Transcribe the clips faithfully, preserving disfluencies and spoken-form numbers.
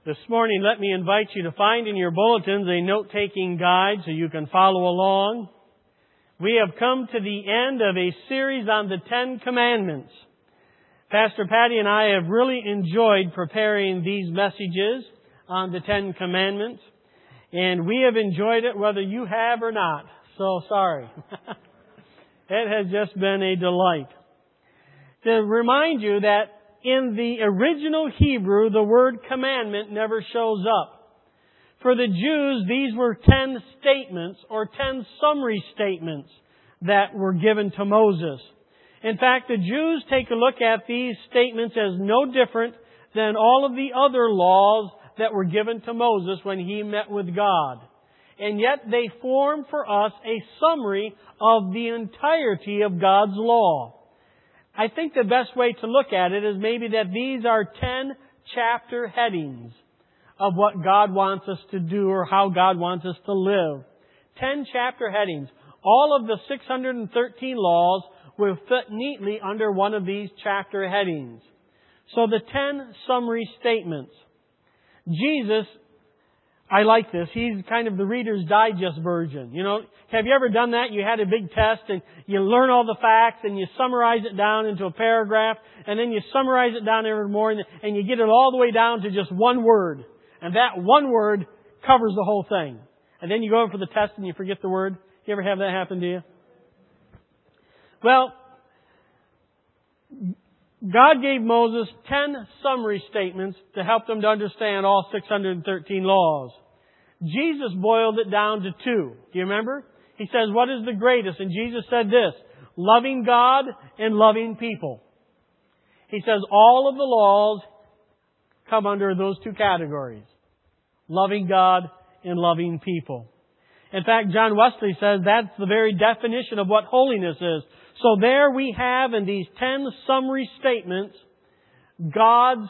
This morning, let me invite you to find in your bulletins a note-taking guide so you can follow along. We have come to the end of a series on the Ten Commandments. Pastor Patty and I have really enjoyed preparing these messages on the Ten Commandments, and we have enjoyed it whether you have or not. So sorry. It has just been a delight. To remind you that in the original Hebrew, the word commandment never shows up. For the Jews, these were ten statements or ten summary statements that were given to Moses. In fact, the Jews take a look at these statements as no different than all of the other laws that were given to Moses when he met with God. And yet they form for us a summary of the entirety of God's law. I think the best way to look at it is maybe that these are ten chapter headings of what God wants us to do or how God wants us to live. Ten chapter headings. All of the six hundred thirteen laws will fit neatly under one of these chapter headings. So the ten summary statements. Jesus, I like this. He's kind of the Reader's Digest version. You know, have you ever done that? You had a big test and you learn all the facts and you summarize it down into a paragraph and then you summarize it down every morning and you get it all the way down to just one word. And that one word covers the whole thing. And then you go over for the test and you forget the word. You ever have that happen to you? Well, God gave Moses ten summary statements to help them to understand all six hundred thirteen laws. Jesus boiled it down to two. Do you remember? He says, what is the greatest? And Jesus said this, loving God and loving people. He says all of the laws come under those two categories. Loving God and loving people. In fact, John Wesley says that's the very definition of what holiness is. So there we have in these ten summary statements God's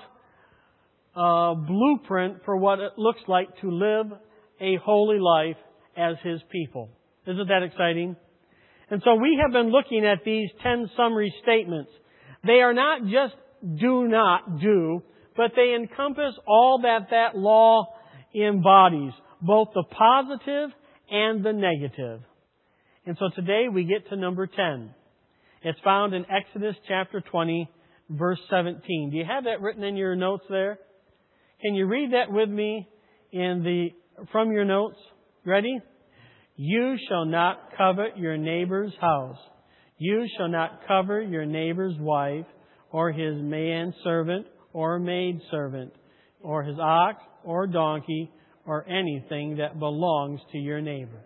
uh, blueprint for what it looks like to live a holy life as His people. Isn't that exciting? And so we have been looking at these ten summary statements. They are not just do not do, but they encompass all that that law embodies, both the positive and the negative. And so today we get to number ten. It's found in Exodus chapter twenty, verse seventeen. Do you have that written in your notes there? Can you read that with me in the from your notes? Ready? You shall not covet your neighbor's house. You shall not covet your neighbor's wife, or his manservant, or maidservant, or his ox, or donkey, or anything that belongs to your neighbor.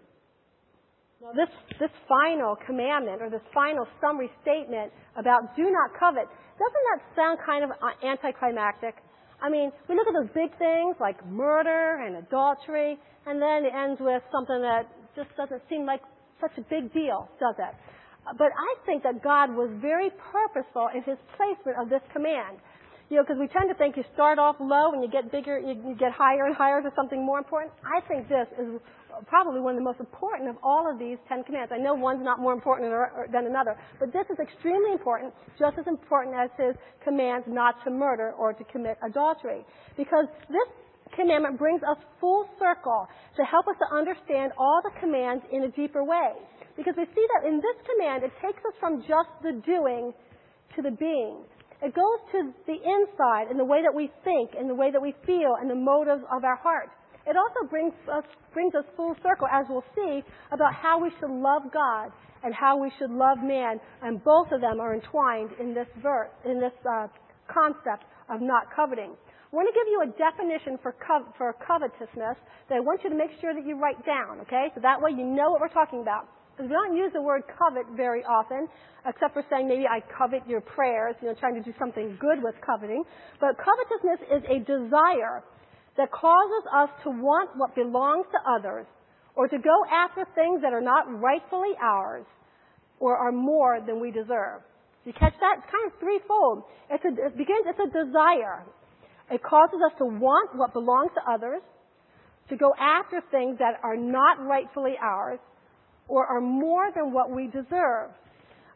Now this, this final commandment, or this final summary statement about do not covet, doesn't that sound kind of anticlimactic? I mean, we look at those big things like murder and adultery, and then it ends with something that just doesn't seem like such a big deal, does it? But I think that God was very purposeful in His placement of this command. You know, because we tend to think you start off low and you get bigger, you, you get higher and higher to something more important. I think this is probably one of the most important of all of these Ten Commandments. I know one's not more important than another, but this is extremely important, just as important as His commands not to murder or to commit adultery. Because this commandment brings us full circle to help us to understand all the commands in a deeper way. Because we see that in this command, it takes us from just the doing to the being. It goes to the inside in the way that we think, in the way that we feel, and the motives of our heart. It also brings us, brings us full circle, as we'll see, about how we should love God and how we should love man. And both of them are entwined in this verse, in this uh, concept of not coveting. I want to give you a definition for co- for covetousness that I want you to make sure that you write down, okay? So that way you know what we're talking about. Because we don't use the word covet very often, except for saying maybe I covet your prayers, you know, trying to do something good with coveting. But covetousness is a desire that causes us to want what belongs to others, or to go after things that are not rightfully ours, or are more than we deserve. You catch that? It's kind of threefold. It's a, it begins, it's a desire. It causes us to want what belongs to others, to go after things that are not rightfully ours, or are more than what we deserve.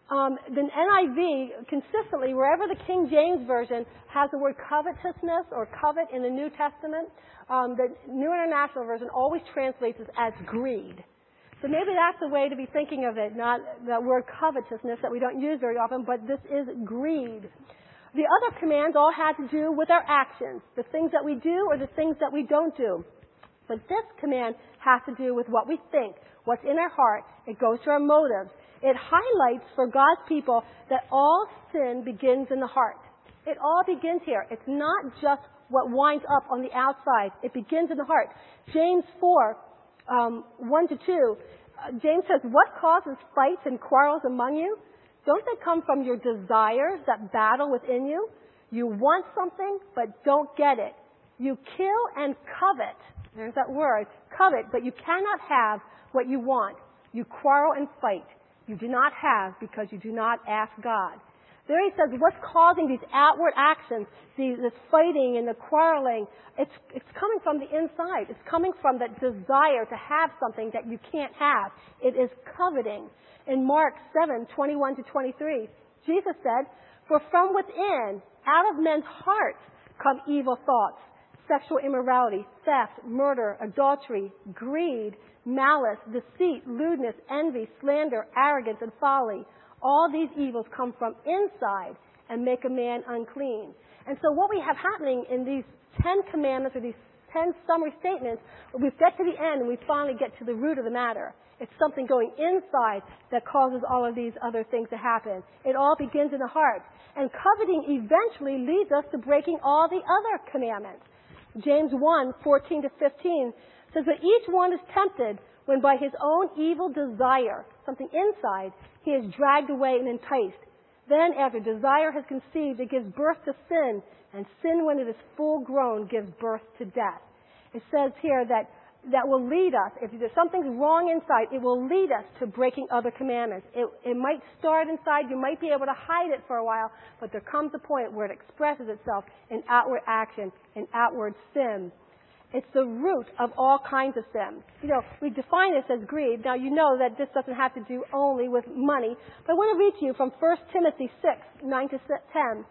Um, the N I V, consistently, wherever the King James Version has the word covetousness or covet in the New Testament, um, the New International Version always translates this as greed. So maybe that's the way to be thinking of it, not the word covetousness that we don't use very often, but this is greed. The other commands all had to do with our actions, the things that we do or the things that we don't do. But this command has to do with what we think, what's in our heart. It goes to our motives. It highlights for God's people that all sin begins in the heart. It all begins here. It's not just what winds up on the outside. It begins in the heart. James four, um, one to two, uh, James says, what causes fights and quarrels among you? Don't they come from your desires that battle within you? You want something, but don't get it. You kill and covet. There's that word, covet, but you cannot have what you want. You quarrel and fight. You do not have because you do not ask God. There he says, what's causing these outward actions, these, this fighting and the quarreling? It's, it's coming from the inside. It's coming from that desire to have something that you can't have. It is coveting. In Mark seven, twenty-one to twenty-three, Jesus said, for from within, out of men's hearts, come evil thoughts, sexual immorality, theft, murder, adultery, greed, malice, deceit, lewdness, envy, slander, arrogance, and folly. All these evils come from inside and make a man unclean. And so what we have happening in these Ten Commandments or these ten summary statements, we get to the end and we finally get to the root of the matter. It's something going inside that causes all of these other things to happen. It all begins in the heart. And coveting eventually leads us to breaking all the other commandments. James one, fourteen to fifteen says that each one is tempted when by his own evil desire, something inside, he is dragged away and enticed. Then after desire has conceived, it gives birth to sin, and sin when it is full grown gives birth to death. It says here that that will lead us, if there's something's wrong inside, it will lead us to breaking other commandments. It, it might start inside, you might be able to hide it for a while, but there comes a point where it expresses itself in outward action, in outward sin. It's the root of all kinds of sin. You know, we define this as greed. Now, you know that this doesn't have to do only with money, but I want to read to you from First Timothy six, nine to ten.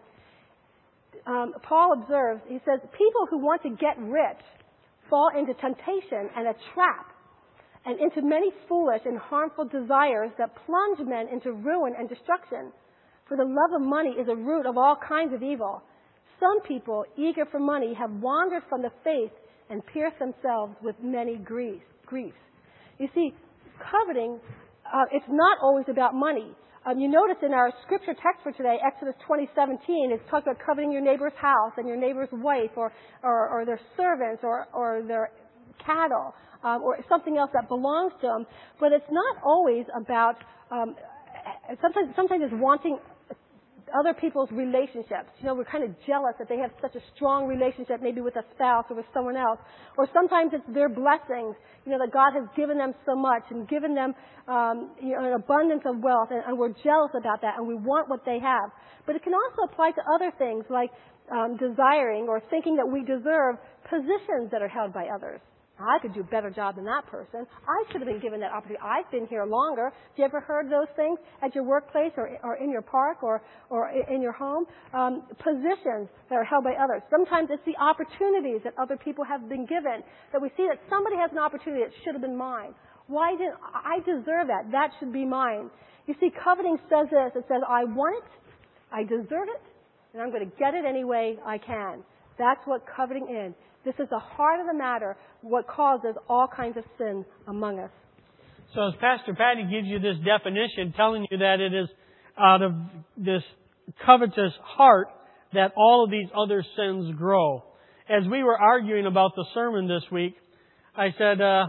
Um, Paul observes, he says, people who want to get rich fall into temptation and a trap, and into many foolish and harmful desires that plunge men into ruin and destruction. For the love of money is a root of all kinds of evil. Some people, eager for money, have wandered from the faith and pierced themselves with many griefs. griefs. You see, coveting, uh, it's not always about money. Um, you notice in our scripture text for today, Exodus twenty seventeen, it's talking about coveting your neighbor's house and your neighbor's wife or, or, or their servants or, or their cattle um, or something else that belongs to them. But it's not always about, um, sometimes, sometimes it's wanting other people's relationships. You know, we're kind of jealous that they have such a strong relationship maybe with a spouse or with someone else. Or sometimes it's their blessings, you know, that God has given them so much and given them um, you know, an abundance of wealth, and, and we're jealous about that and we want what they have. But it can also apply to other things like um, desiring or thinking that we deserve positions that are held by others. I could do a better job than that person. I should have been given that opportunity. I've been here longer. Have you ever heard those things at your workplace or, or in your park or, or in your home? Um, positions that are held by others. Sometimes it's the opportunities that other people have been given, that we see that somebody has an opportunity that should have been mine. Why didn't I deserve that? That should be mine. You see, coveting says this. It says, I want it, I deserve it, and I'm going to get it any way I can. That's what coveting is. This is the heart of the matter, what causes all kinds of sin among us. So as Pastor Patty gives you this definition, telling you that it is out of this covetous heart that all of these other sins grow. As we were arguing about the sermon this week, I said, uh,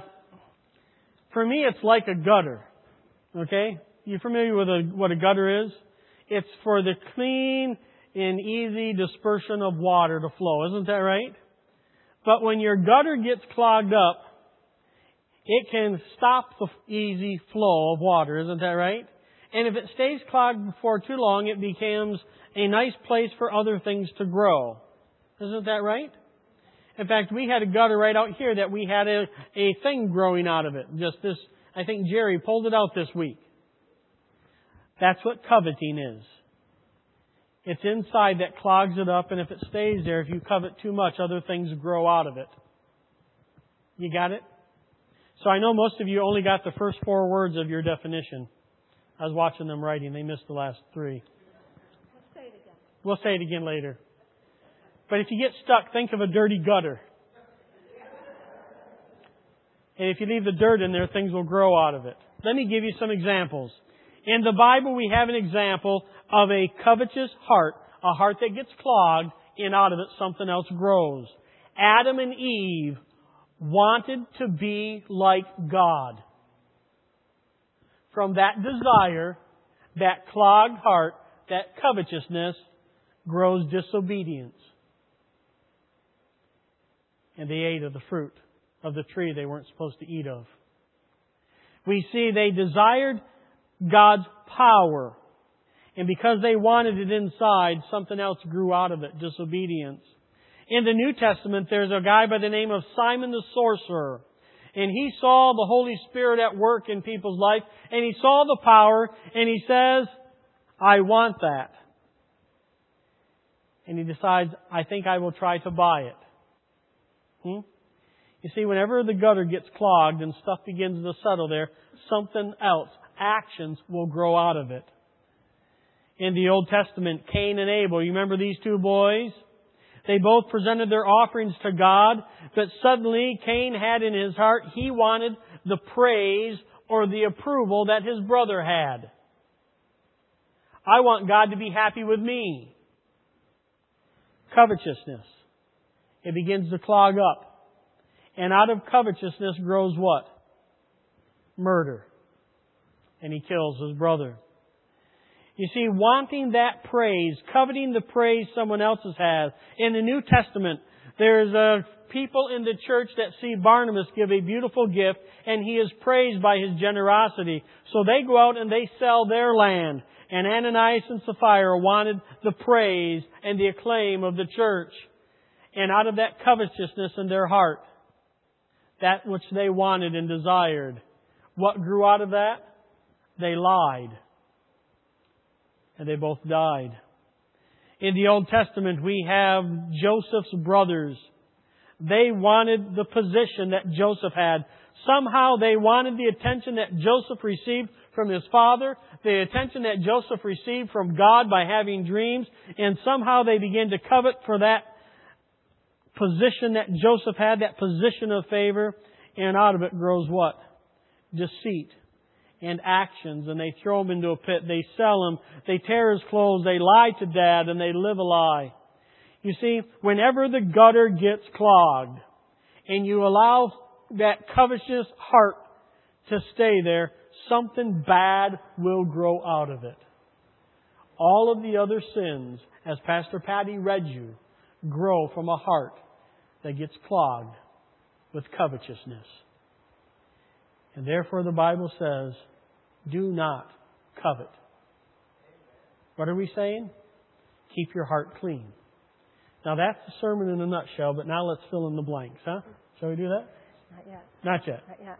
for me it's like a gutter. Okay? You familiar with a, what a gutter is? It's for the clean and easy dispersion of water to flow. Isn't that right? But when your gutter gets clogged up, it can stop the easy flow of water. Isn't that right? And if it stays clogged for too long, it becomes a nice place for other things to grow. Isn't that right? In fact, we had a gutter right out here that we had a, a thing growing out of it. Just this, I think Jerry pulled it out this week. That's what coveting is. It's inside that clogs it up, and if it stays there, if you covet too much, other things grow out of it. You got it? So I know most of you only got the first four words of your definition. I was watching them writing. They missed the last three. Let's say it again. We'll say it again later. But if you get stuck, think of a dirty gutter. And if you leave the dirt in there, things will grow out of it. Let me give you some examples. In the Bible, we have an example of a covetous heart, a heart that gets clogged, and out of it something else grows. Adam and Eve wanted to be like God. From that desire, that clogged heart, that covetousness, grows disobedience. And they ate of the fruit of the tree they weren't supposed to eat of. We see they desired God's power. And because they wanted it inside, something else grew out of it, disobedience. In the New Testament, there's a guy by the name of Simon the Sorcerer. And he saw the Holy Spirit at work in people's life. And he saw the power. And he says, I want that. And he decides, I think I will try to buy it. Hmm? You see, whenever the gutter gets clogged and stuff begins to settle there, something else, actions will grow out of it. In the Old Testament, Cain and Abel, you remember these two boys? They both presented their offerings to God, but suddenly Cain had in his heart, he wanted the praise or the approval that his brother had. I want God to be happy with me. Covetousness. It begins to clog up. And out of covetousness grows what? Murder. And he kills his brother. You see, wanting that praise, coveting the praise someone else has. In the New Testament, there's a people in the church that see Barnabas give a beautiful gift, and he is praised by his generosity. So they go out and they sell their land. And Ananias and Sapphira wanted the praise and the acclaim of the church. And out of that covetousness in their heart, that which they wanted and desired, what grew out of that? They lied. And they both died. In the Old Testament, we have Joseph's brothers. They wanted the position that Joseph had. Somehow they wanted the attention that Joseph received from his father, the attention that Joseph received from God by having dreams, and somehow they began to covet for that position that Joseph had, that position of favor, and out of it grows what? Deceit and actions, and they throw him into a pit. They sell him. They tear his clothes. They lie to Dad, and they live a lie. You see, whenever the gutter gets clogged, and you allow that covetous heart to stay there, something bad will grow out of it. All of the other sins, as Pastor Patty read you, grow from a heart that gets clogged with covetousness. And therefore the Bible says, do not covet. What are we saying? Keep your heart clean. Now that's the sermon in a nutshell, but now let's fill in the blanks, huh? Shall we do that? Not yet. Not yet. Not yet.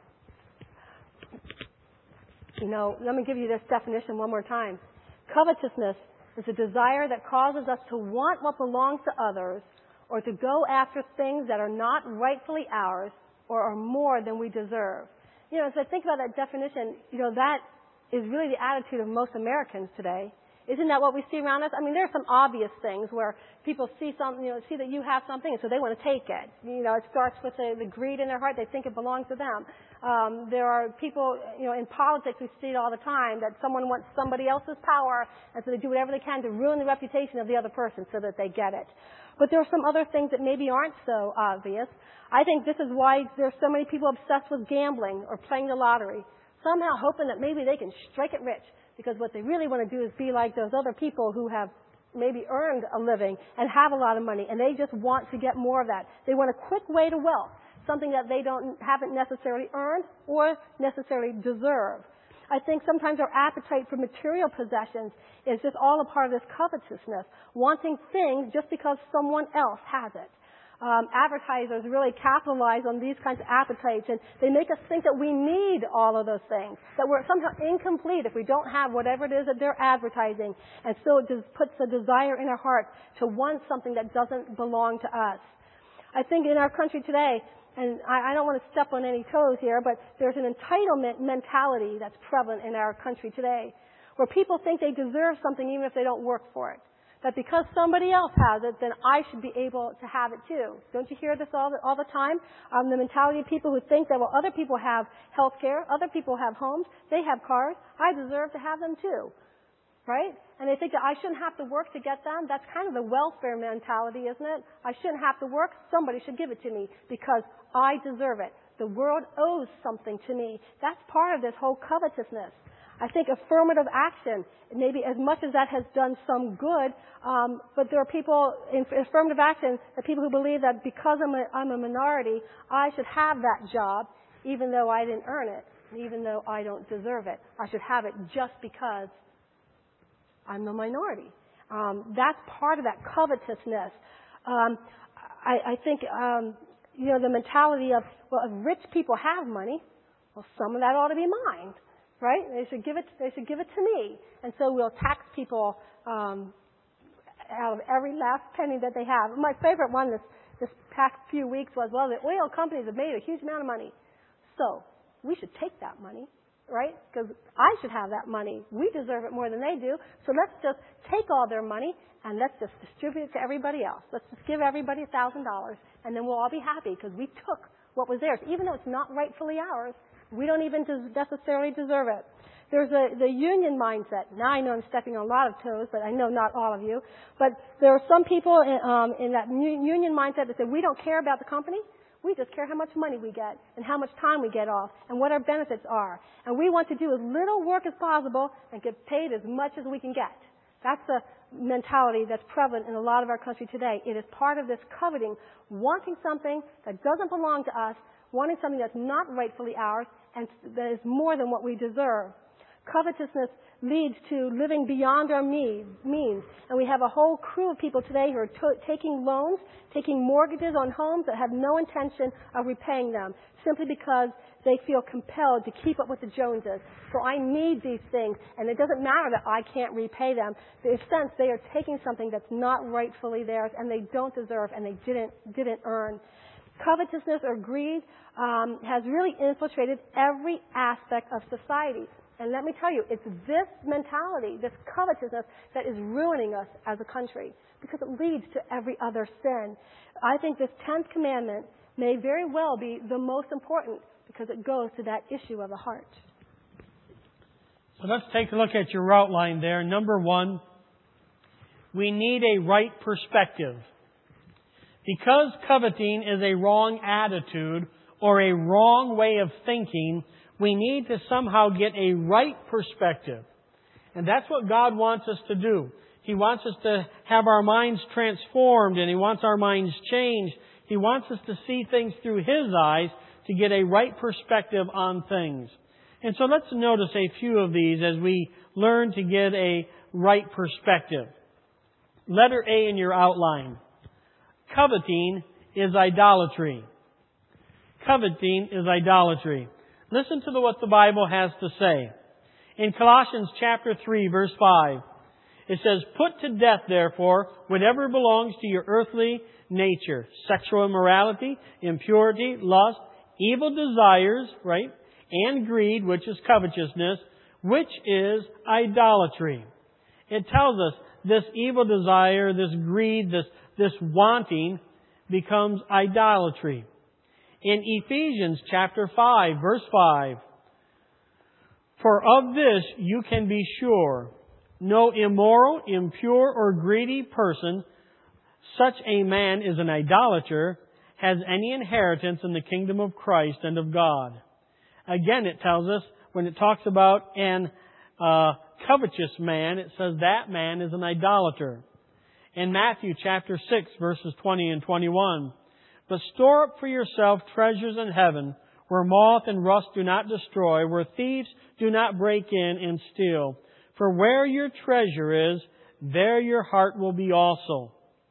You know, let me give you this definition one more time. Covetousness is a desire that causes us to want what belongs to others, or to go after things that are not rightfully ours or are more than we deserve. You know, as I think about that definition, you know, that is really the attitude of most Americans today. Isn't that what we see around us? I mean, there are some obvious things where people see something, you know, see that you have something, and so they want to take it. You know, it starts with the, the greed in their heart. They think it belongs to them. Um, there are people, you know, in politics, we see it all the time, that someone wants somebody else's power, and so they do whatever they can to ruin the reputation of the other person so that they get it. But there are some other things that maybe aren't so obvious. I think this is why there's so many people obsessed with gambling or playing the lottery, somehow hoping that maybe they can strike it rich. Because what they really want to do is be like those other people who have maybe earned a living and have a lot of money, and they just want to get more of that. They want a quick way to wealth, something that they don't haven't necessarily earned or necessarily deserve. I think sometimes our appetite for material possessions is just all a part of this covetousness, wanting things just because someone else has it. Um, advertisers really capitalize on these kinds of appetites, and they make us think that we need all of those things, that we're somehow incomplete if we don't have whatever it is that they're advertising. And so it just puts a desire in our heart to want something that doesn't belong to us. I think in our country today, and I, I don't want to step on any toes here, but there's an entitlement mentality that's prevalent in our country today, where people think they deserve something even if they don't work for it. That because somebody else has it, then I should be able to have it too. Don't you hear this all the, all the time? Um, the mentality of people who think that, well, other people have health care, other people have homes, they have cars, I deserve to have them too. Right? And they think that I shouldn't have to work to get them. That's kind of the welfare mentality, isn't it? I shouldn't have to work, somebody should give it to me because I deserve it. The world owes something to me. That's part of this whole covetousness. I think affirmative action, maybe as much as that has done some good, um, but there are people in affirmative action, the people who believe that because I'm a, I'm a minority, I should have that job, even though I didn't earn it, even though I don't deserve it. I should have it just because I'm a minority. Um, that's part of that covetousness. Um, I, I think, um, you know, the mentality of, well, if rich people have money, well, some of that ought to be mine. Right? They should give it. They should give it to me, and so we'll tax people um, out of every last penny that they have. My favorite one this this past few weeks was, well, the oil companies have made a huge amount of money, so we should take that money, right? Because I should have that money. We deserve it more than they do, so let's just take all their money and let's just distribute it to everybody else. Let's just give everybody a thousand dollars, and then we'll all be happy because we took what was theirs, even though it's not rightfully ours. We don't even necessarily deserve it. There's a, the union mindset. Now I know I'm stepping on a lot of toes, but I know not all of you. But there are some people in, um, in that union mindset that say, we don't care about the company. We just care how much money we get and how much time we get off and what our benefits are. And we want to do as little work as possible and get paid as much as we can get. That's the mentality that's prevalent in a lot of our country today. It is part of this coveting, wanting something that doesn't belong to us, wanting something that's not rightfully ours, and that is more than what we deserve. Covetousness leads to living beyond our means. And we have a whole crew of people today who are to- taking loans, taking mortgages on homes that have no intention of repaying them, simply because they feel compelled to keep up with the Joneses. So I need these things, and it doesn't matter that I can't repay them. In a sense, they are taking something that's not rightfully theirs, and they don't deserve, and they didn't didn't earn. Covetousness or greed um, has really infiltrated every aspect of society. And let me tell you, it's this mentality, this covetousness, that is ruining us as a country because it leads to every other sin. I think this tenth commandment may very well be the most important because it goes to that issue of the heart. So let's take a look at your outline there. Number one, we need a right perspective. Because coveting is a wrong attitude or a wrong way of thinking, we need to somehow get a right perspective. And that's what God wants us to do. He wants us to have our minds transformed, and He wants our minds changed. He wants us to see things through His eyes to get a right perspective on things. And so let's notice a few of these as we learn to get a right perspective. Letter A in your outline. Coveting is idolatry. Coveting is idolatry. Listen to the, what the Bible has to say. In Colossians chapter three, verse five, it says, "Put to death, therefore, whatever belongs to your earthly nature, sexual immorality, impurity, lust, evil desires," right, "and greed," which is covetousness, which is idolatry. It tells us this evil desire, this greed, this, this wanting becomes idolatry. In Ephesians chapter five, verse five, "For of this you can be sure, no immoral, impure, or greedy person, such a man is an idolater, has any inheritance in the kingdom of Christ and of God." Again, it tells us, when it talks about an uh, covetous man, it says that man is an idolater. In Matthew chapter six, verses twenty and twenty-one, "But store up for yourself treasures in heaven, where moth and rust do not destroy, where thieves do not break in and steal. For where your treasure is, there your heart will be also."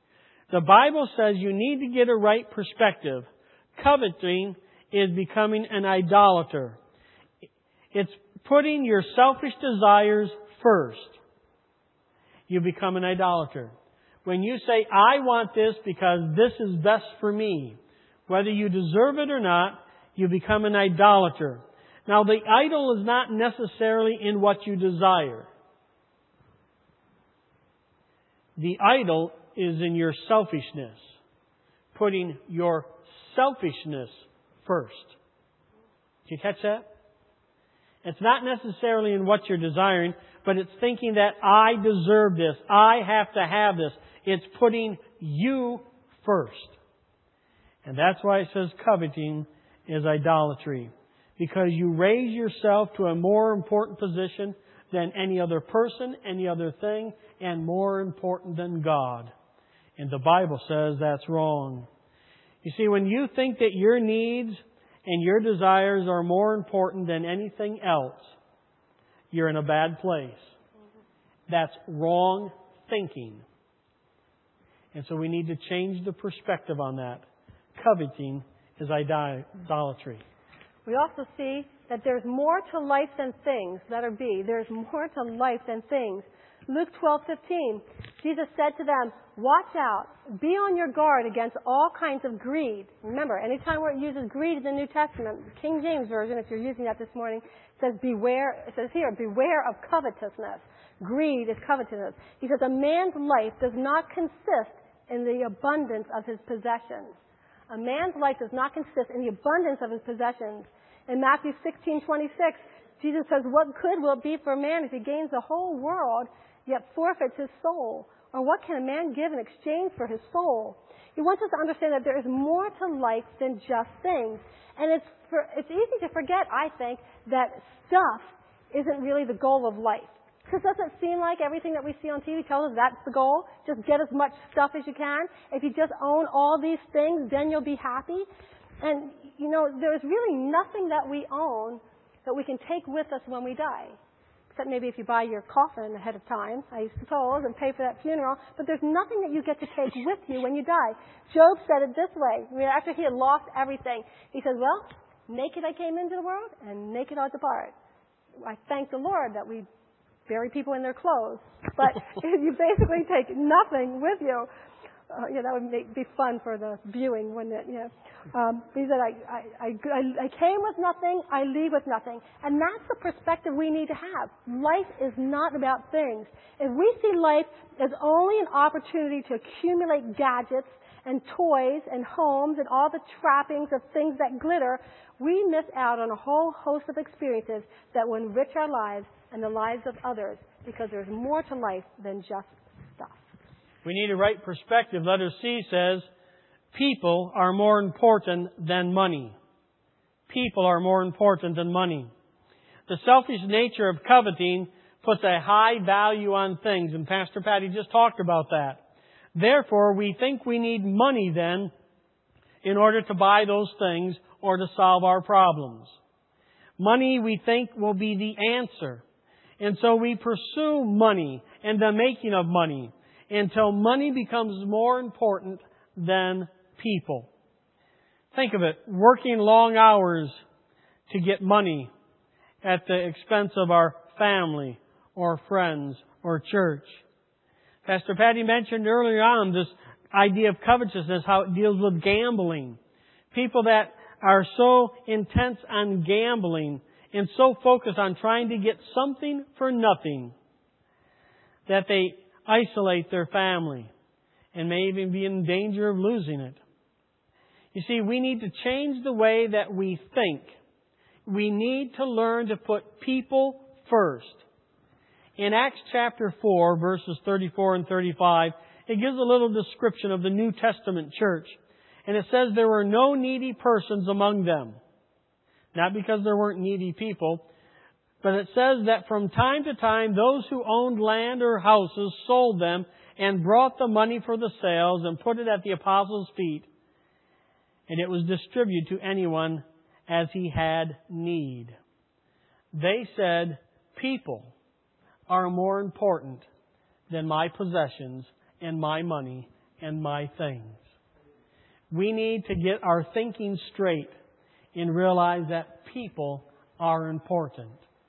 The Bible says you need to get a right perspective. Coveting is becoming an idolater. It's putting your selfish desires first. You become an idolater. When you say, I want this because this is best for me, whether you deserve it or not, you become an idolater. Now, the idol is not necessarily in what you desire. The idol is in your selfishness, putting your selfishness first. Did you catch that? It's not necessarily in what you're desiring, but it's thinking that I deserve this, I have to have this. It's putting you first. And that's why it says coveting is idolatry. Because you raise yourself to a more important position than any other person, any other thing, and more important than God. And the Bible says that's wrong. You see, when you think that your needs and your desires are more important than anything else, you're in a bad place. That's wrong thinking. And so we need to change the perspective on that. Coveting is idolatry. We also see that there's more to life than things. Letter B. There's more to life than things. Luke twelve fifteen. Jesus said to them, watch out. Be on your guard against all kinds of greed. Remember, anytime where it uses greed in the New Testament, the King James Version, if you're using that this morning, says beware, it says here, beware of covetousness. Greed is covetousness. He says a man's life does not consist in the abundance of his possessions. A man's life does not consist in the abundance of his possessions. In Matthew sixteen twenty-six, Jesus says, what good will it be for a man if he gains the whole world, yet forfeits his soul? Or what can a man give in exchange for his soul? He wants us to understand that there is more to life than just things. And it's for, it's easy to forget, I think, that stuff isn't really the goal of life. Because doesn't it seem like everything that we see on T V tells us that's the goal? Just get as much stuff as you can. If you just own all these things, then you'll be happy. And, you know, there's really nothing that we own that we can take with us when we die. Except maybe if you buy your coffin ahead of time, I suppose, and pay for that funeral. But there's nothing that you get to take with you when you die. Job said it this way. I mean, after he had lost everything, he said, well, naked I came into the world, and naked I'll depart. I thank the Lord that we bury people in their clothes. But you basically take nothing with you. Uh, yeah, that would make, be fun for the viewing, wouldn't it? Yeah. Um, he said, I, I, I, I came with nothing, I leave with nothing. And that's the perspective we need to have. Life is not about things. If we see life as only an opportunity to accumulate gadgets and toys and homes and all the trappings of things that glitter, we miss out on a whole host of experiences that will enrich our lives and the lives of others, because there's more to life than just stuff. We need a right perspective. Letter C says, people are more important than money. People are more important than money. The selfish nature of coveting puts a high value on things, and Pastor Patty just talked about that. Therefore, we think we need money then in order to buy those things or to solve our problems. Money, we think, will be the answer. And so we pursue money and the making of money until money becomes more important than people. Think of it, working long hours to get money at the expense of our family or friends or church. Pastor Patty mentioned earlier on this idea of covetousness, how it deals with gambling. People that are so intense on gambling and so focused on trying to get something for nothing that they isolate their family and may even be in danger of losing it. You see, we need to change the way that we think. We need to learn to put people first. In Acts chapter four, verses thirty-four and thirty-five, it gives a little description of the New Testament church. And it says there were no needy persons among them. Not because there weren't needy people, but it says that from time to time those who owned land or houses sold them and brought the money for the sales and put it at the apostles' feet. And it was distributed to anyone as he had need. They said, people are more important than my possessions and my money and my things. We need to get our thinking straight and realize that people are important.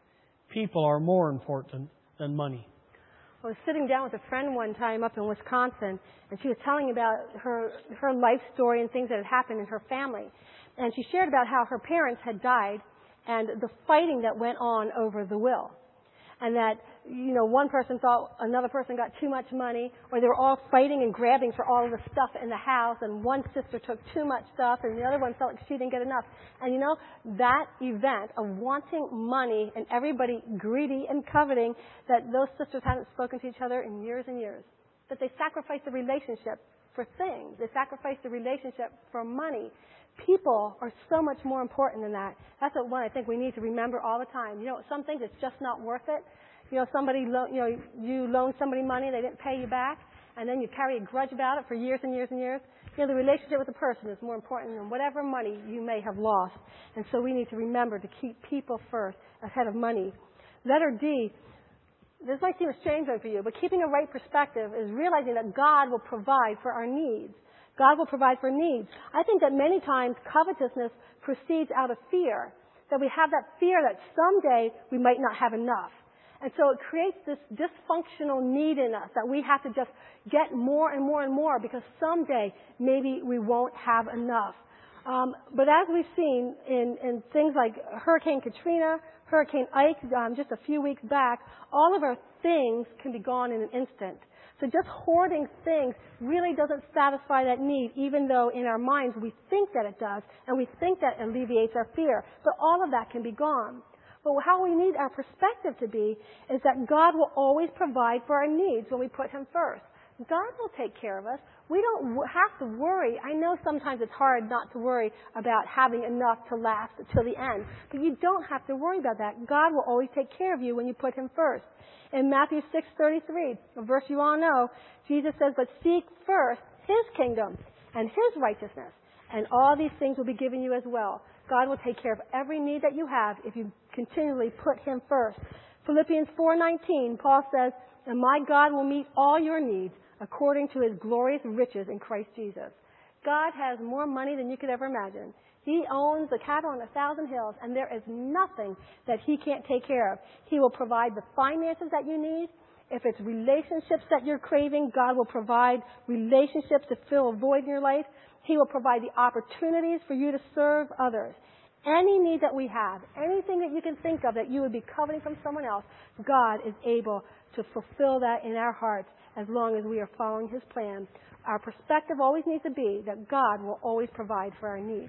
People are more important than money. I was sitting down with a friend one time up in Wisconsin, and she was telling about her her life story and things that had happened in her family. And she shared about how her parents had died and the fighting that went on over the will. And that, you know, one person thought another person got too much money, or they were all fighting and grabbing for all of the stuff in the house, and one sister took too much stuff, and the other one felt like she didn't get enough. And you know, that event of wanting money and everybody greedy and coveting, that those sisters hadn't spoken to each other in years and years. That they sacrificed the relationship for things. They sacrificed the relationship for money. People are so much more important than that. That's what one I think we need to remember all the time. You know, some things it's just not worth it. You know, somebody, lo- you know, you loan somebody money, they didn't pay you back, and then you carry a grudge about it for years and years and years. You know, the relationship with the person is more important than whatever money you may have lost. And so we need to remember to keep people first ahead of money. Letter D, this might seem a strange one for you, but keeping a right perspective is realizing that God will provide for our needs. God will provide for needs. I think that many times covetousness proceeds out of fear, that we have that fear that someday we might not have enough. And so it creates this dysfunctional need in us that we have to just get more and more and more because someday maybe we won't have enough. Um, but as we've seen in, in things like Hurricane Katrina, Hurricane Ike, um, just a few weeks back, all of our things can be gone in an instant. So just hoarding things really doesn't satisfy that need, even though in our minds we think that it does, and we think that alleviates our fear. But all of that can be gone. But how we need our perspective to be is that God will always provide for our needs when we put Him first. God will take care of us. We don't have to worry. I know sometimes it's hard not to worry about having enough to last till the end, but you don't have to worry about that. God will always take care of you when you put Him first. In Matthew six thirty-three, a verse you all know, Jesus says, "But seek first His kingdom and His righteousness, and all these things will be given you as well." God will take care of every need that you have if you continually put Him first. Philippians four nineteen, Paul says, "And my God will meet all your needs according to His glorious riches in Christ Jesus." God has more money than you could ever imagine. He owns the cattle on a thousand hills, and there is nothing that He can't take care of. He will provide the finances that you need. If it's relationships that you're craving, God will provide relationships to fill a void in your life. He will provide the opportunities for you to serve others. Any need that we have, anything that you can think of that you would be coveting from someone else, God is able to fulfill that in our hearts as long as we are following His plan. Our perspective always needs to be that God will always provide for our needs.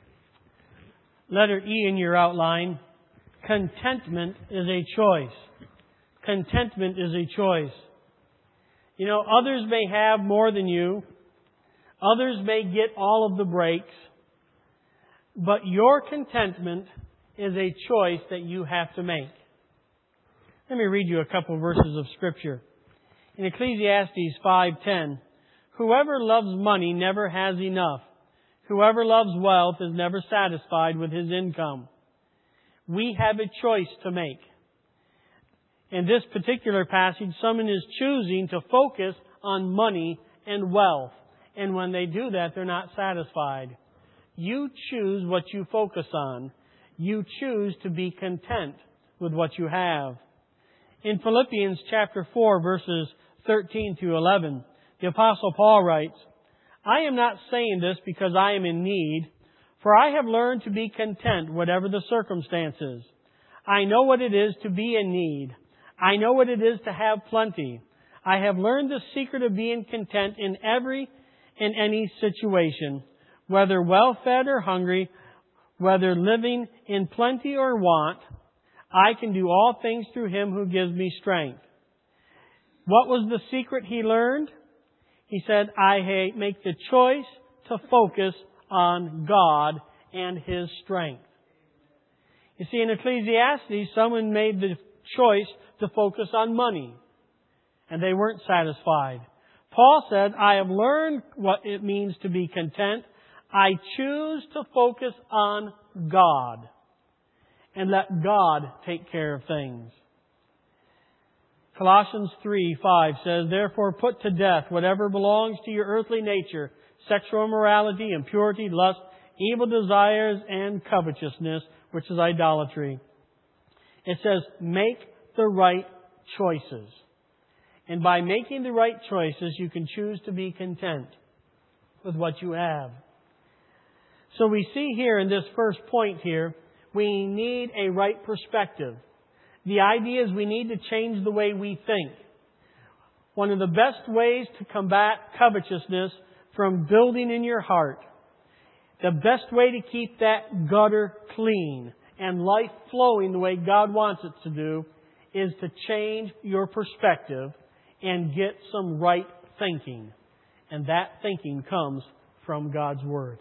Letter E in your outline, contentment is a choice. Contentment is a choice. You know, others may have more than you. Others may get all of the breaks. But your contentment is a choice that you have to make. Let me read you a couple verses of Scripture. In Ecclesiastes five ten, "Whoever loves money never has enough. Whoever loves wealth is never satisfied with his income." We have a choice to make. In this particular passage, someone is choosing to focus on money and wealth. And when they do that, they're not satisfied. You choose what you focus on. You choose to be content with what you have. In Philippians chapter four, verses thirteen through eleven, the Apostle Paul writes, "I am not saying this because I am in need, for I have learned to be content whatever the circumstances. I know what it is to be in need. I know what it is to have plenty. I have learned the secret of being content in every and any situation, whether well-fed or hungry, whether living in plenty or want. I can do all things through Him who gives me strength." What was the secret he learned? He said, I make the choice to focus on God and His strength. You see, in Ecclesiastes, someone made the choice to focus on money, and they weren't satisfied. Paul said, I have learned what it means to be content. I choose to focus on God and let God take care of things. Colossians three five says, "Therefore put to death whatever belongs to your earthly nature, sexual immorality, impurity, lust, evil desires, and covetousness," which is idolatry. It says, make the right choices. And by making the right choices, you can choose to be content with what you have. So we see here in this first point here, we need a right perspective. The idea is we need to change the way we think. One of the best ways to combat covetousness from building in your heart, the best way to keep that gutter clean and life flowing the way God wants it to do, is to change your perspective and get some right thinking. And that thinking comes from God's Word.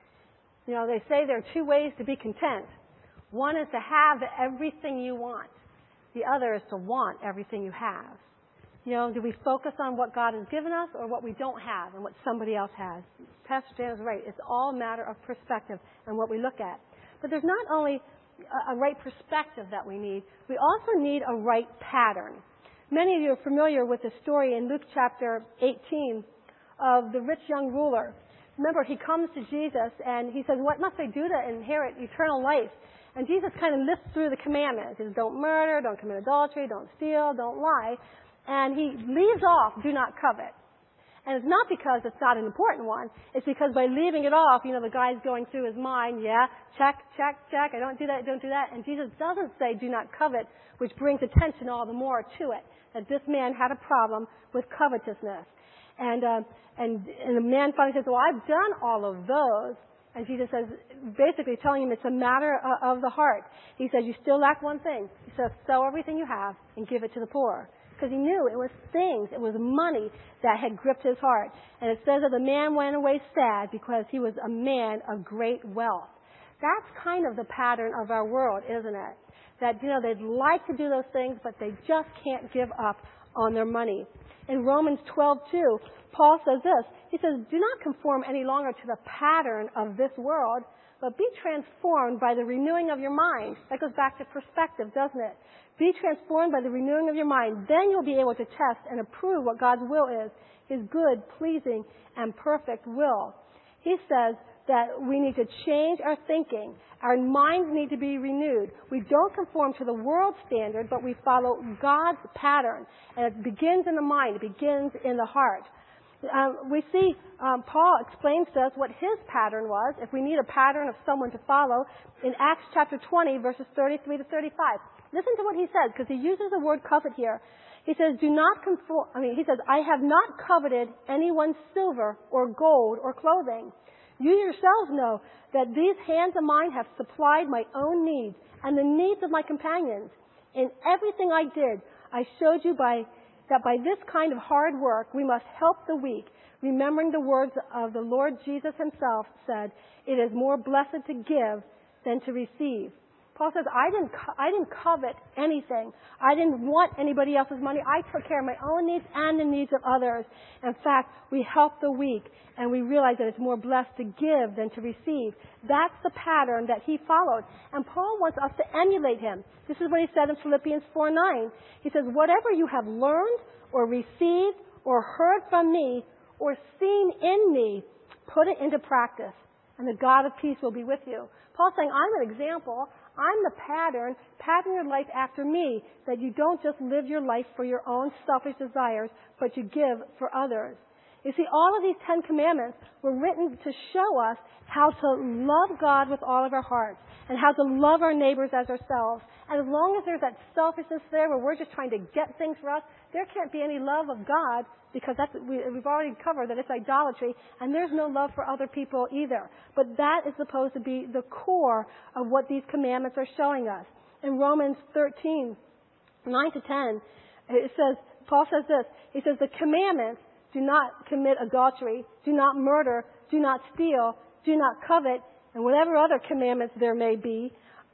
You know, they say there are two ways to be content. One is to have everything you want. The other is to want everything you have. You know, do we focus on what God has given us or what we don't have and what somebody else has? Pastor Jan is right. It's all a matter of perspective and what we look at. But there's not only a right perspective that we need, we also need a right pattern. Many of you are familiar with the story in Luke chapter eighteen of the rich young ruler. Remember, he comes to Jesus and he says, "What must I do to inherit eternal life?" And Jesus kind of lists through the commandments. He says, don't murder, don't commit adultery, don't steal, don't lie. And he leaves off, do not covet. And it's not because it's not an important one. It's because by leaving it off, you know, the guy's going through his mind, yeah, check, check, check, I don't do that, I don't do that. And Jesus doesn't say do not covet, which brings attention all the more to it, that this man had a problem with covetousness. And, uh, and, and the man finally says, well, I've done all of those. And Jesus says, basically telling him it's a matter of the heart. He says, you still lack one thing. He says, sell everything you have and give it to the poor. Because he knew it was things, it was money that had gripped his heart. And it says that the man went away sad because he was a man of great wealth. That's kind of the pattern of our world, isn't it? That, you know, they'd like to do those things, but they just can't give up on their money. In Romans twelve two, Paul says this. He says, do not conform any longer to the pattern of this world, but be transformed by the renewing of your mind. That goes back to perspective, doesn't it? Be transformed by the renewing of your mind. Then you'll be able to test and approve what God's will is, His good, pleasing, and perfect will. He says that we need to change our thinking. Our minds need to be renewed. We don't conform to the world standard, but we follow God's pattern. And it begins in the mind. It begins in the heart. Um, we see um, Paul explains to us what his pattern was, if we need a pattern of someone to follow, in Acts chapter twenty, verses thirty-three to thirty-five. Listen to what he says, because he uses the word covet here. He says, do not conform, I mean, he says, I have not coveted anyone's silver or gold or clothing. You yourselves know that these hands of mine have supplied my own needs and the needs of my companions. In everything I did, I showed you by that by this kind of hard work we must help the weak, remembering the words of the Lord Jesus himself said, it is more blessed to give than to receive. Paul says, I didn't, co- I didn't covet anything. I didn't want anybody else's money. I took care of my own needs and the needs of others. In fact, we help the weak, and we realize that it's more blessed to give than to receive. That's the pattern that he followed. And Paul wants us to emulate him. This is what he said in Philippians four nine. He says, whatever you have learned or received or heard from me or seen in me, put it into practice, and the God of peace will be with you. Paul's saying, I'm an example. I'm the pattern. Pattern your life after me, that you don't just live your life for your own selfish desires, but you give for others. You see, all of these Ten Commandments were written to show us how to love God with all of our hearts and how to love our neighbors as ourselves. And as long as there's that selfishness there where we're just trying to get things for us, there can't be any love of God, because that's, we, we've already covered that it's idolatry, and there's no love for other people either. But that is supposed to be the core of what these commandments are showing us. In Romans thirteen, nine to ten, it says, Paul says this, he says, the commandments, do not commit adultery, do not murder, do not steal, do not covet, and whatever other commandments there may be.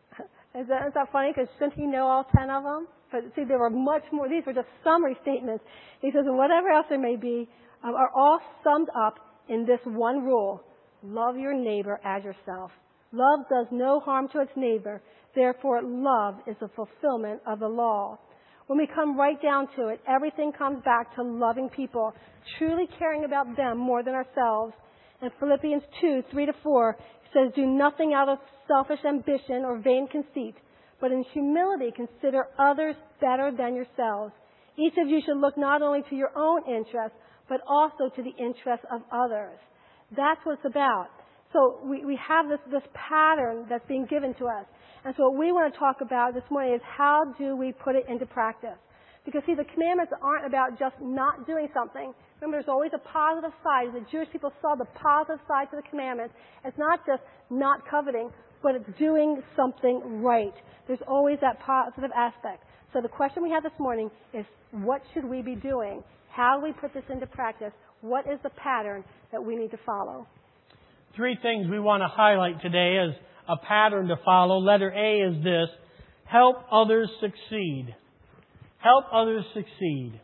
Is that, is that funny? Because shouldn't he know all ten of them? But see, there were much more. These were just summary statements. He says, and whatever else there may be, um, are all summed up in this one rule. Love your neighbor as yourself. Love does no harm to its neighbor. Therefore, love is the fulfillment of the law. When we come right down to it, everything comes back to loving people, truly caring about them more than ourselves. In Philippians two, three to four, it says, do nothing out of selfish ambition or vain conceit, but in humility consider others better than yourselves. Each of you should look not only to your own interests, but also to the interests of others. That's what it's about. So we, we have this, this pattern that's being given to us. And so what we want to talk about this morning is how do we put it into practice? Because see, the commandments aren't about just not doing something. Remember, there's always a positive side. The Jewish people saw the positive side to the commandments. It's not just not coveting, but it's doing something right. There's always that positive aspect. So the question we have this morning is, what should we be doing? How do we put this into practice? What is the pattern that we need to follow? Three things we want to highlight today as a pattern to follow. Letter A is this: help others succeed. Help others succeed.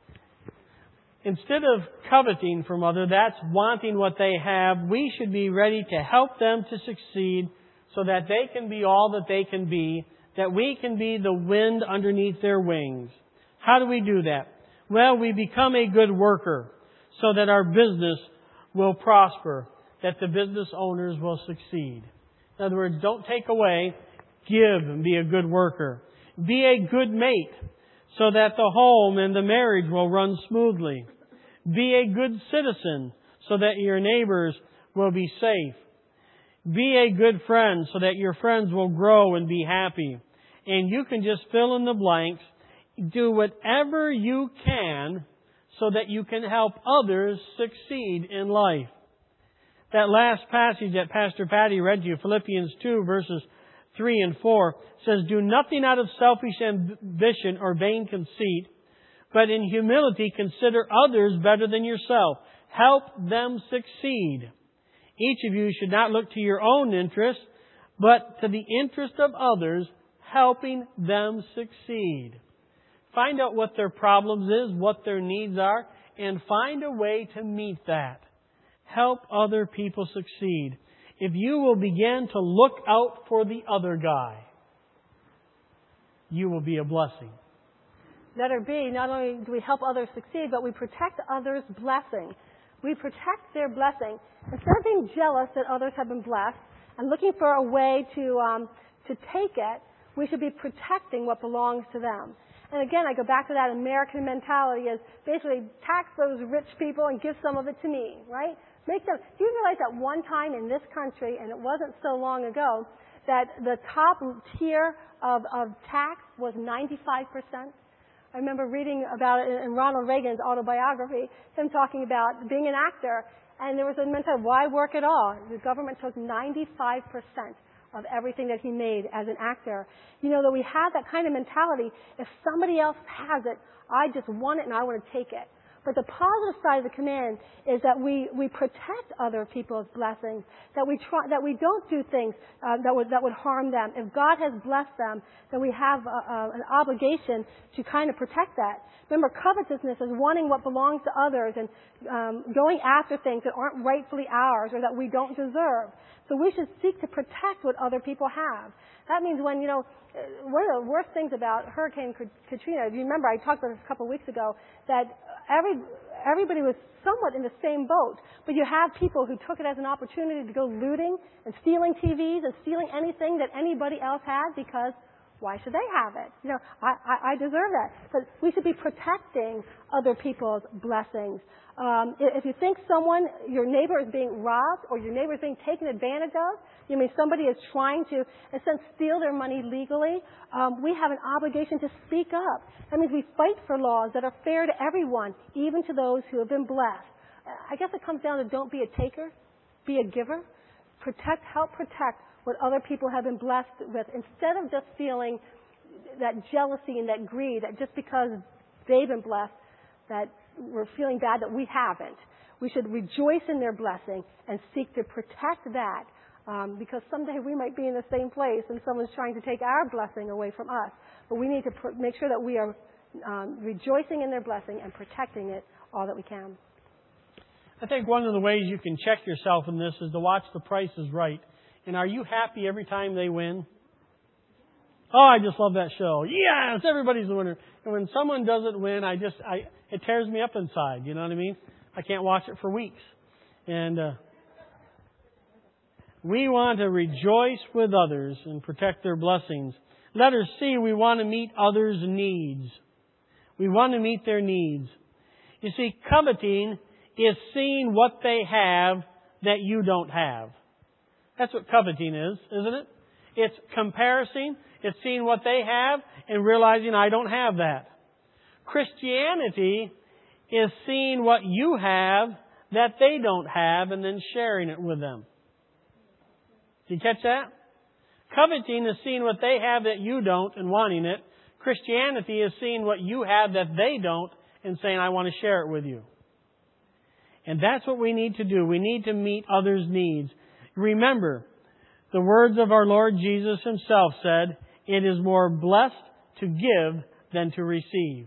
Instead of coveting from others, that's wanting what they have, we should be ready to help them to succeed so that they can be all that they can be, that we can be the wind underneath their wings. How do we do that? Well, we become a good worker so that our business will prosper, that the business owners will succeed. In other words, don't take away, give and be a good worker. Be a good mate so that the home and the marriage will run smoothly. Be a good citizen so that your neighbors will be safe. Be a good friend so that your friends will grow and be happy. And you can just fill in the blanks. Do whatever you can so that you can help others succeed in life. That last passage that Pastor Patty read to you, Philippians two, verses three and four, says, do nothing out of selfish ambition or vain conceit, but in humility consider others better than yourself. Help them succeed. Each of you should not look to your own interest, but to the interest of others, helping them succeed. Find out what their problems is, what their needs are, and find a way to meet that. Help other people succeed. If you will begin to look out for the other guy, you will be a blessing. Letter B, not only do we help others succeed, but we protect others' blessing. We protect their blessing. Instead of being jealous that others have been blessed and looking for a way to um, to take it, we should be protecting what belongs to them. And again, I go back to that American mentality as basically tax those rich people and give some of it to me, right? Make them. Do you realize that one time in this country, and it wasn't so long ago, that the top tier of, of tax was ninety-five percent? I remember reading about it in Ronald Reagan's autobiography, him talking about being an actor, and there was a mentality, why work at all? The government took ninety-five percent of everything that he made as an actor. You know, that we have that kind of mentality. If somebody else has it, I just want it and I want to take it. But the positive side of the command is that we, we protect other people's blessings, that we try, that we don't do things uh, that would that would harm them. If God has blessed them, then we have a, a, an obligation to kind of protect that. Remember, covetousness is wanting what belongs to others and um, going after things that aren't rightfully ours or that we don't deserve. So we should seek to protect what other people have. That means when, you know, one of the worst things about Hurricane Katrina, if you remember, I talked about this a couple of weeks ago, that every everybody was somewhat in the same boat. But you have people who took it as an opportunity to go looting and stealing T Vs and stealing anything that anybody else had because why should they have it? You know, I, I, I deserve that. But we should be protecting other people's blessings. Um, if you think someone, your neighbor is being robbed or your neighbor is being taken advantage of, you mean somebody is trying to, in a sense, steal their money legally, um, we have an obligation to speak up. That means we fight for laws that are fair to everyone, even to those who have been blessed. I guess it comes down to don't be a taker, be a giver. Protect, help protect what other people have been blessed with, instead of just feeling that jealousy and that greed, that just because they've been blessed, that we're feeling bad that we haven't. We should rejoice in their blessing and seek to protect that, um, because someday we might be in the same place and someone's trying to take our blessing away from us. But we need to pr- make sure that we are um, rejoicing in their blessing and protecting it all that we can. I think one of the ways you can check yourself in this is to watch The Price is Right. And are you happy every time they win? Oh, I just love that show. Yes, everybody's the winner. And when someone doesn't win, I just, I, it tears me up inside. You know what I mean? I can't watch it for weeks. And, uh, we want to rejoice with others and protect their blessings. Letter C, we want to meet others' needs. We want to meet their needs. You see, coveting is seeing what they have that you don't have. That's what coveting is, isn't it? It's comparison. It's seeing what they have and realizing I don't have that. Christianity is seeing what you have that they don't have and then sharing it with them. Did you catch that? Coveting is seeing what they have that you don't and wanting it. Christianity is seeing what you have that they don't and saying, I want to share it with you. And that's what we need to do. We need to meet others' needs. Remember, the words of our Lord Jesus Himself said, it is more blessed to give than to receive.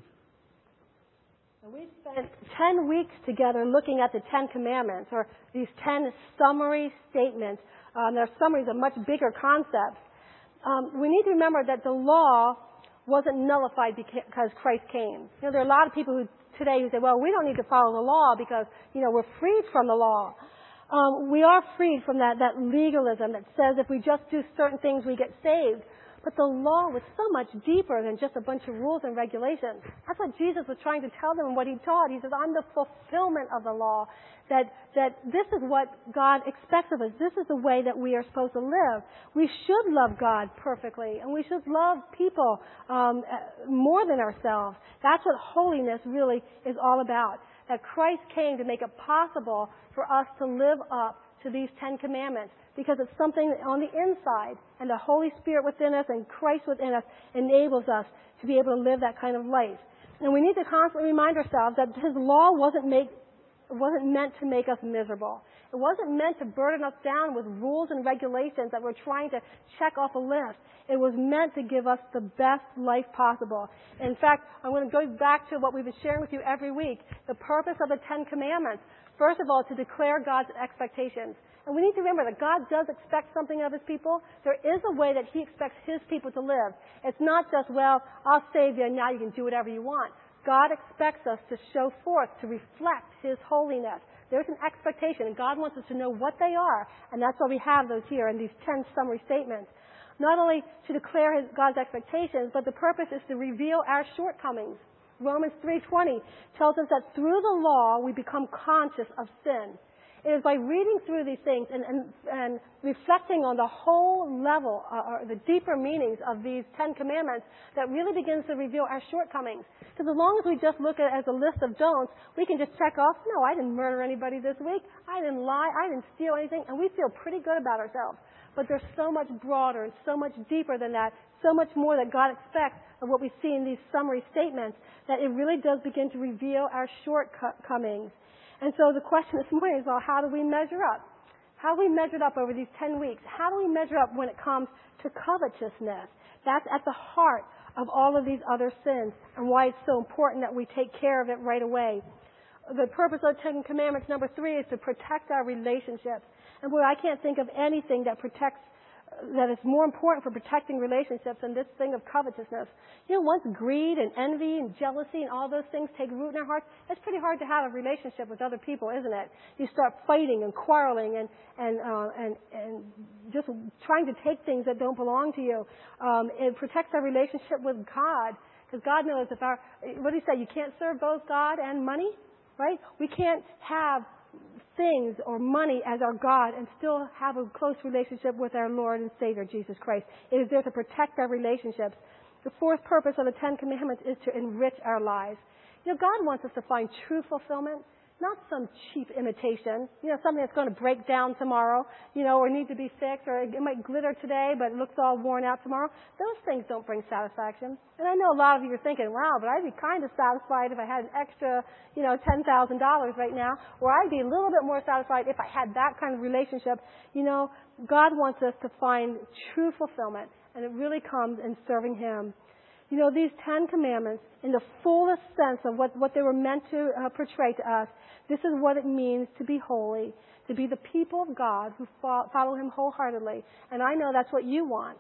We've spent ten weeks together looking at the Ten Commandments, or these ten summary statements. Um, their summaries are much bigger concepts. Um, we need to remember that the law wasn't nullified because Christ came. You know, there are a lot of people who today who say, well, we don't need to follow the law because, you know, we're freed from the law. Um, we are freed from that, that legalism that says if we just do certain things, we get saved. But the law was so much deeper than just a bunch of rules and regulations. That's what Jesus was trying to tell them and what He taught. He says, I'm the fulfillment of the law. That, that this is what God expects of us. This is the way that we are supposed to live. We should love God perfectly, and we should love people um, more than ourselves. That's what holiness really is all about. That Christ came to make it possible for us to live up to these Ten Commandments, because it's something on the inside, and the Holy Spirit within us and Christ within us enables us to be able to live that kind of life. And we need to constantly remind ourselves that His law wasn't make, it wasn't meant to make us miserable. It wasn't meant to burden us down with rules and regulations that we're trying to check off a list. It was meant to give us the best life possible. In fact, I'm going to go back to what we've been sharing with you every week. The purpose of the Ten Commandments. First of all, to declare God's expectations. And we need to remember that God does expect something of His people. There is a way that He expects His people to live. It's not just, well, I'll save you and now you can do whatever you want. God expects us to show forth, to reflect His holiness. There's an expectation, and God wants us to know what they are. And that's why we have those here in these ten summary statements. Not only to declare his, God's expectations, but the purpose is to reveal our shortcomings. Romans three twenty tells us that through the law we become conscious of sin. It is by reading through these things and, and, and reflecting on the whole level, uh, or the deeper meanings of these Ten Commandments that really begins to reveal our shortcomings. Because as long as we just look at it as a list of don'ts, we can just check off, no, I didn't murder anybody this week, I didn't lie, I didn't steal anything, and we feel pretty good about ourselves. But there's so much broader and so much deeper than that, so much more that God expects of what we see in these summary statements, that it really does begin to reveal our shortcomings. And so the question this morning is, well, how do we measure up? How do we measure up over these ten weeks? How do we measure up when it comes to covetousness? That's at the heart of all of these other sins, and why it's so important that we take care of it right away. The purpose of the Ten Commandments, number three, is to protect our relationships. And boy, I can't think of anything that protects, that is more important for protecting relationships than this thing of covetousness. You know, once greed and envy and jealousy and all those things take root in our hearts, it's pretty hard to have a relationship with other people, isn't it? You start fighting and quarreling and and uh, and and just trying to take things that don't belong to you. Um, it protects our relationship with God, because God knows if our, what do you say? You can't serve both God and money, right? We can't have things or money as our God and still have a close relationship with our Lord and Savior, Jesus Christ. It is there to protect our relationships. The fourth purpose of the Ten Commandments is to enrich our lives. You know, God wants us to find true fulfillment, not some cheap imitation, you know, something that's going to break down tomorrow, you know, or need to be fixed, or it might glitter today, but it looks all worn out tomorrow. Those things don't bring satisfaction. And I know a lot of you are thinking, wow, but I'd be kind of satisfied if I had an extra, you know, ten thousand dollars right now, or I'd be a little bit more satisfied if I had that kind of relationship. You know, God wants us to find true fulfillment, and it really comes in serving Him. You know, these Ten Commandments, in the fullest sense of what, what they were meant to uh, portray to us, this is what it means to be holy, to be the people of God who fo- follow Him wholeheartedly. And I know that's what you want,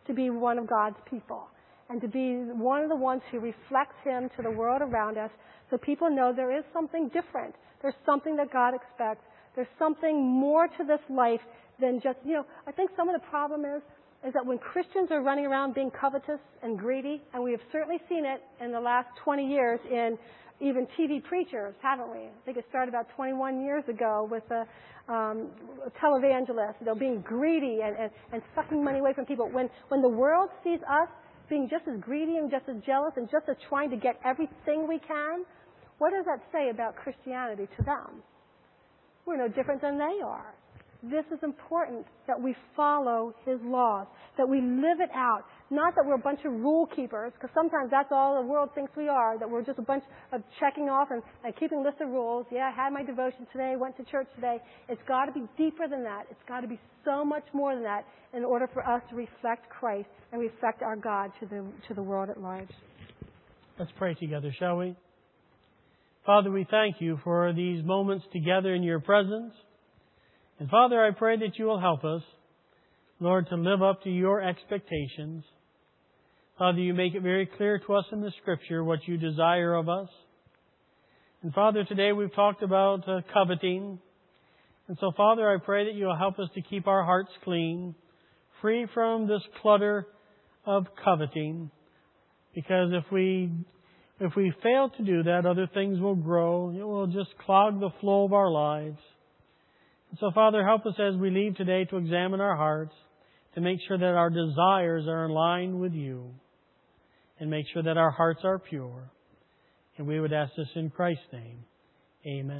to be one of God's people and to be one of the ones who reflects Him to the world around us so people know there is something different. There's something that God expects. There's something more to this life than just, you know, I think some of the problem is, is that when Christians are running around being covetous and greedy, and we have certainly seen it in the last twenty years in even T V preachers, haven't we? I think it started about twenty-one years ago with a, um, a televangelist, you know, being greedy and, and, and sucking money away from people. When, when the world sees us being just as greedy and just as jealous and just as trying to get everything we can, what does that say about Christianity to them? We're no different than they are. This is important that we follow His laws, that we live it out. Not that we're a bunch of rule keepers, because sometimes that's all the world thinks we are, that we're just a bunch of checking off and, and keeping lists of rules. Yeah, I had my devotion today, went to church today. It's got to be deeper than that. It's got to be so much more than that in order for us to reflect Christ and reflect our God to the, to the world at large. Let's pray together, shall we? Father, we thank You for these moments together in Your presence. And Father, I pray that You will help us, Lord, to live up to Your expectations. Father, You make it very clear to us in the Scripture what You desire of us. And Father, today we've talked about uh, coveting. And so, Father, I pray that You will help us to keep our hearts clean, free from this clutter of coveting. Because if we if we fail to do that, other things will grow. It will just clog the flow of our lives. And so, Father, help us as we leave today to examine our hearts, to make sure that our desires are in line with You, and make sure that our hearts are pure. And we would ask this in Christ's name. Amen.